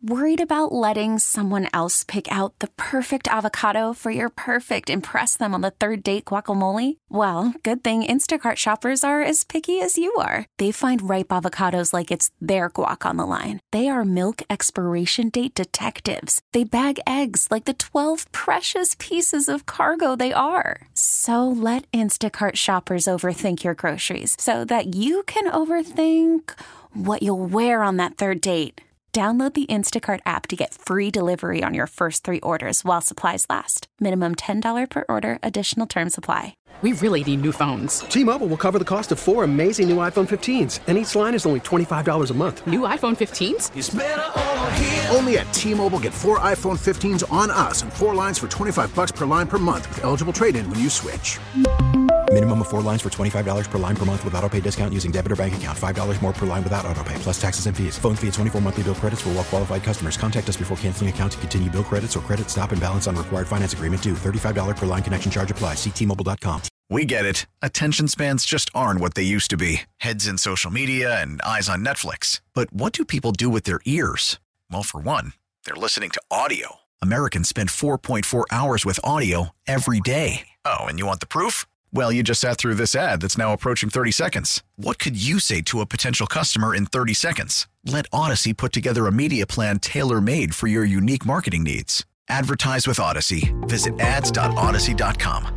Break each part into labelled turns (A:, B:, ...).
A: Worried about letting someone else pick out the perfect avocado for your perfect impress them on the third date guacamole? Well, good thing Instacart shoppers are as picky as you are. They find ripe avocados like it's their guac on the line. They are milk expiration date detectives. They bag eggs like the 12 precious pieces of cargo they are. So let Instacart shoppers overthink your groceries so that you can overthink what you'll wear on that third date. Download the Instacart app to get free delivery on your first 3 orders while supplies last. Minimum $10 per order. Additional terms apply.
B: We really need new phones.
C: T-Mobile will cover the cost of 4 amazing new iPhone 15s, and each line is only $25 a month.
B: New iPhone 15s?
D: It's better over here.
E: Only at T-Mobile, get 4 iPhone 15s on us and 4 lines for $25 per line per month with eligible trade-in when you switch.
F: Minimum of 4 lines for $25 per line per month with autopay discount using debit or bank account. $5 more per line without autopay, plus taxes and fees. Phone fee at 24 monthly bill credits for well-qualified customers. Contact us before canceling account to continue bill credits or credit stop and balance on required finance agreement due. $35 per line connection charge applies. See T-Mobile.com.
G: We get it. Attention spans just aren't what they used to be. Heads in social media and eyes on Netflix. But what do people do with their ears? Well, for one, they're listening to audio. Americans spend 4.4 hours with audio every day. Oh, and you want the proof? Well, you just sat through this ad that's now approaching 30 seconds. What could you say to a potential customer in 30 seconds? Let Odyssey put together a media plan tailor-made for your unique marketing needs. Advertise with Odyssey. Visit ads.odyssey.com.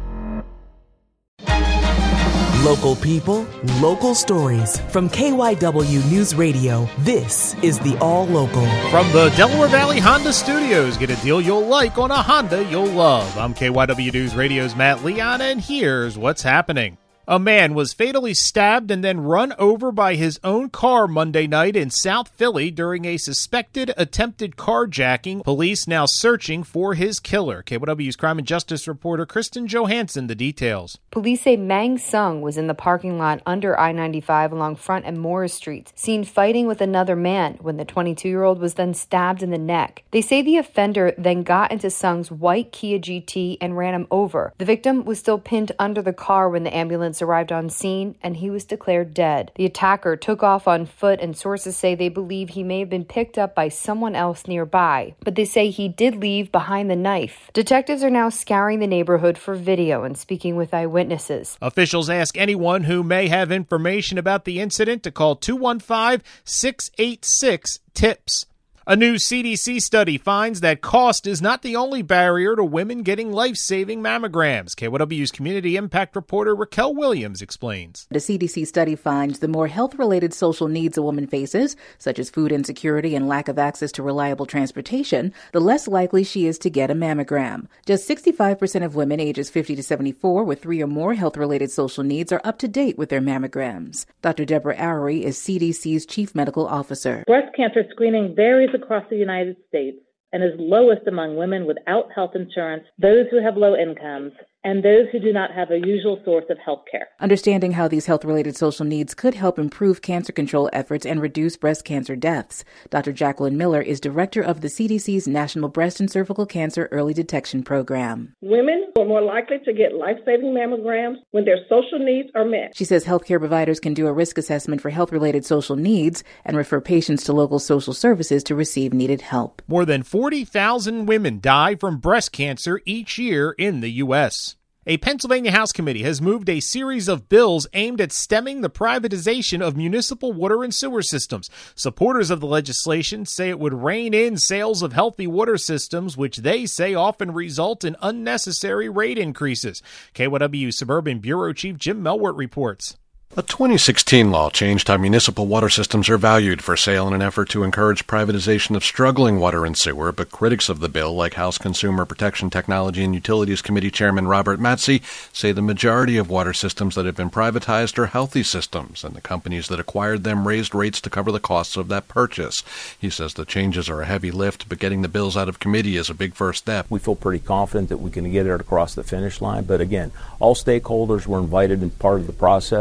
H: Local people, local stories. From KYW News Radio, this is the All Local.
I: From the Delaware Valley Honda Studios, get a deal you'll like on a Honda you'll love. I'm KYW News Radio's Matt Leon, and here's what's happening. A man was fatally stabbed and then run over by his own car Monday night in South Philly during a suspected attempted carjacking. Police now searching for his killer. KYW's Crime and Justice reporter Kristen Johansson, the details.
J: Police say Mang Sung was in the parking lot under I-95 along Front and Morris Streets, seen fighting with another man when the 22-year-old was then stabbed in the neck. They say the offender then got into Sung's white Kia GT and ran him over. The victim was still pinned under the car when the ambulance arrived on scene, and he was declared dead. The attacker took off on foot, and sources say they believe he may have been picked up by someone else nearby, but they say he did leave behind the knife. Detectives are now scouring the neighborhood for video and speaking with eyewitnesses.
I: Officials ask anyone who may have information about the incident to call 215-686-TIPS. A new CDC study finds that cost is not the only barrier to women getting life-saving mammograms. KYW's community impact reporter Raquel Williams explains.
K: The CDC study finds the more health-related social needs a woman faces, such as food insecurity and lack of access to reliable transportation, the less likely she is to get a mammogram. Just 65% of women ages 50 to 74 with 3 or more health-related social needs are up to date with their mammograms. Dr. Deborah Arory is CDC's chief medical officer.
L: Breast cancer screening varies across the United States and is lowest among women without health insurance, those who have low incomes, and those who do not have a usual source of health care.
K: Understanding how these health-related social needs could help improve cancer control efforts and reduce breast cancer deaths. Dr. Jacqueline Miller is director of the CDC's National Breast and Cervical Cancer Early Detection Program.
M: Women are more likely to get life-saving mammograms when their social needs are met.
K: She says healthcare providers can do a risk assessment for health-related social needs and refer patients to local social services to receive needed help.
I: More than 40,000 women die from breast cancer each year in the U.S. A Pennsylvania House committee has moved a series of bills aimed at stemming the privatization of municipal water and sewer systems. Supporters of the legislation say it would rein in sales of healthy water systems, which they say often result in unnecessary rate increases. KYW Suburban Bureau Chief Jim Melwert reports.
N: A 2016 law changed how municipal water systems are valued for sale in an effort to encourage privatization of struggling water and sewer, but critics of the bill, like House Consumer Protection Technology and Utilities Committee Chairman Robert Matzey, say the majority of water systems that have been privatized are healthy systems, and the companies that acquired them raised rates to cover the costs of that purchase. He says the changes are a heavy lift, but getting the bills out of committee is a big first step.
O: We feel pretty confident that we can get it across the finish line, but again, all stakeholders were invited and part of the process, and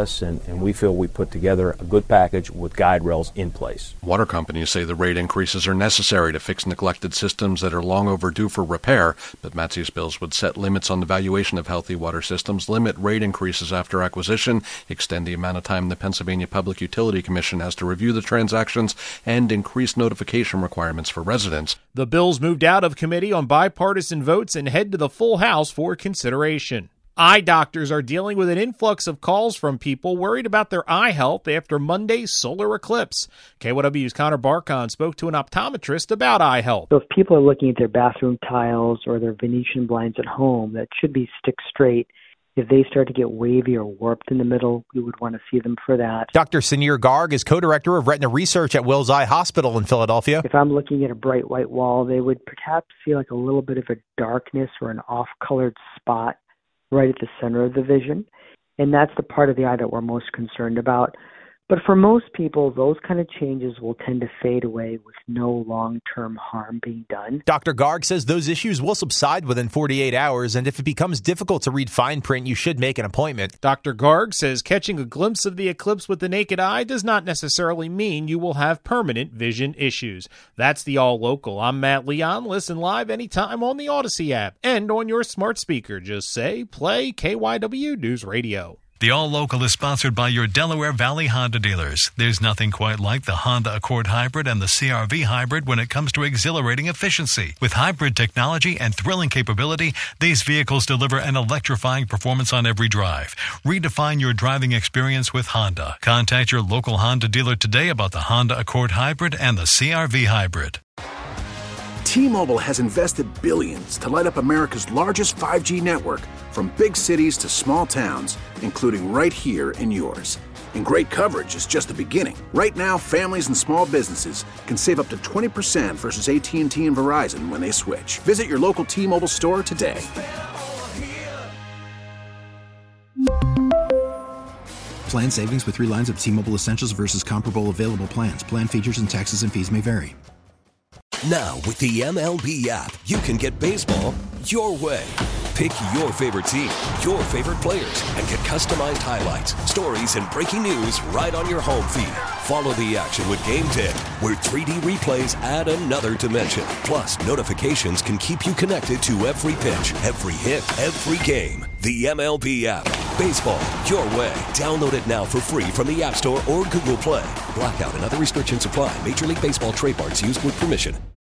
D: and we feel we put together a good package with guide rails in place.
N: Water companies say the rate increases are necessary to fix neglected systems that are long overdue for repair, but Matsy's bills would set limits on the valuation of healthy water systems, limit rate increases after acquisition, extend the amount of time the Pennsylvania Public Utility Commission has to review the transactions, and increase notification requirements for residents.
I: The bills moved out of committee on bipartisan votes and head to the full House for consideration. Eye doctors are dealing with an influx of calls from people worried about their eye health after Monday's solar eclipse. KYW's Connor Barkon spoke to an optometrist about eye health.
O: So if people are looking at their bathroom tiles or their Venetian blinds at home that should be stick straight, if they start to get wavy or warped in the middle, we would want to see them for that.
P: Dr. Sunir Garg is co-director of retina research at Wills Eye Hospital in Philadelphia.
O: If I'm looking at a bright white wall, they would perhaps see like a little bit of a darkness or an off-colored spot right at the center of the vision. And that's the part of the eye that we're most concerned about. But for most people, those kind of changes will tend to fade away with no long-term harm being done.
P: Dr. Garg says those issues will subside within 48 hours, and if it becomes difficult to read fine print, you should make an appointment.
I: Dr. Garg says catching a glimpse of the eclipse with the naked eye does not necessarily mean you will have permanent vision issues. That's the All Local. I'm Matt Leon. Listen live anytime on the Odyssey app and on your smart speaker. Just say, play KYW News Radio.
Q: The All Local is sponsored by your Delaware Valley Honda dealers. There's nothing quite like the Honda Accord Hybrid and the CR-V Hybrid when it comes to exhilarating efficiency. With hybrid technology and thrilling capability, these vehicles deliver an electrifying performance on every drive. Redefine your driving experience with Honda. Contact your local Honda dealer today about the Honda Accord Hybrid and the CR-V Hybrid.
E: T-Mobile has invested billions to light up America's largest 5G network, from big cities to small towns, including right here in yours. And great coverage is just the beginning. Right now, families and small businesses can save up to 20% versus AT&T and Verizon when they switch. Visit your local T-Mobile store today.
F: Plan savings with 3 lines of T-Mobile Essentials versus comparable available plans. Plan features and taxes and fees may vary.
R: Now, with the MLB app, you can get baseball your way. Pick your favorite team, your favorite players, and get customized highlights, stories, and breaking news right on your home feed. Follow the action with Game Day, where 3D replays add another dimension. Plus, notifications can keep you connected to every pitch, every hit, every game. The MLB app. Baseball your way. Download it now for free from the App Store or Google Play. Blackout and other restrictions apply. Major League Baseball trademarks used with permission.